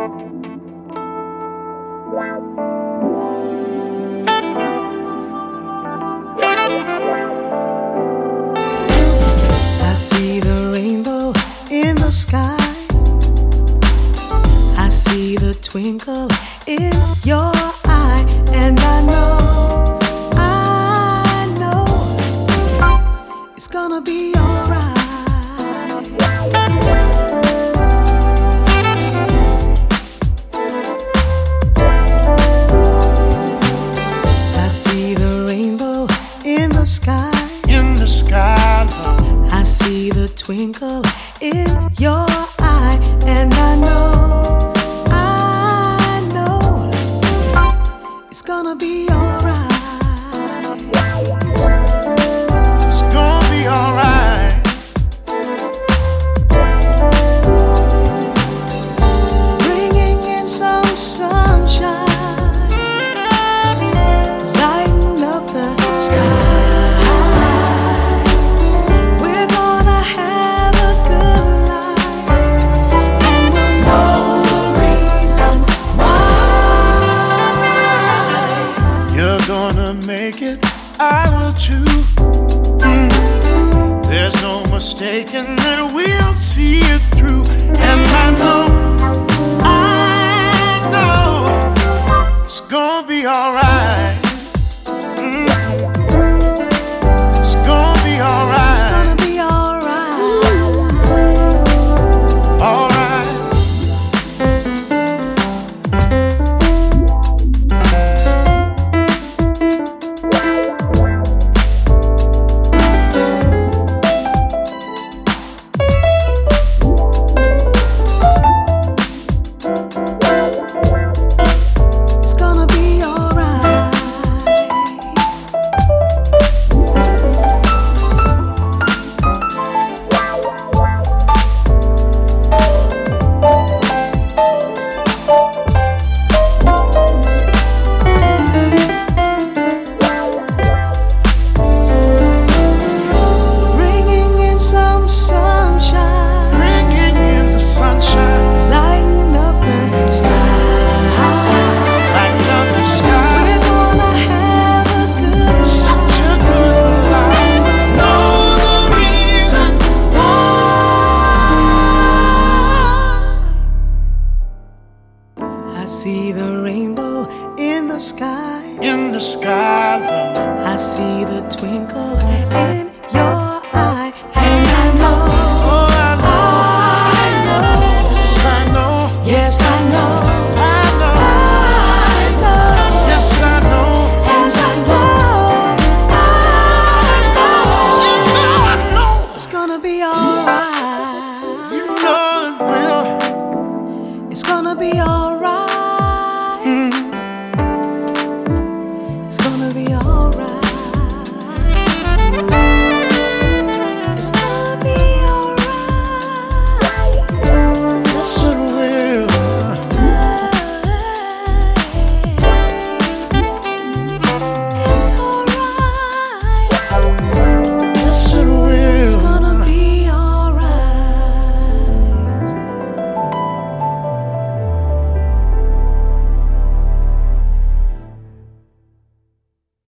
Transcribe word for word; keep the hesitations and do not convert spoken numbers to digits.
I see the rainbow in the sky. I see the twinkle in your eye, and I know, I know it's gonna be alright. I see the rainbow in the sky. In the sky, love. I see the twinkle in your eye, and I know, I know it's gonna be alright. It's gonna be alright. Bringing in some sunshine, lighten up the sky. Make it, I will too. Mm. There's no mistaking that we'll see it through. And I know, I know it's gonna be alright. Mm. It's gonna be alright. It's gonna be alright. Alright. I see the rainbow in the sky. In the sky, love. I see the twinkle in your eye, and I know, Oh, I know. I know, Yes, I know. yes, I know.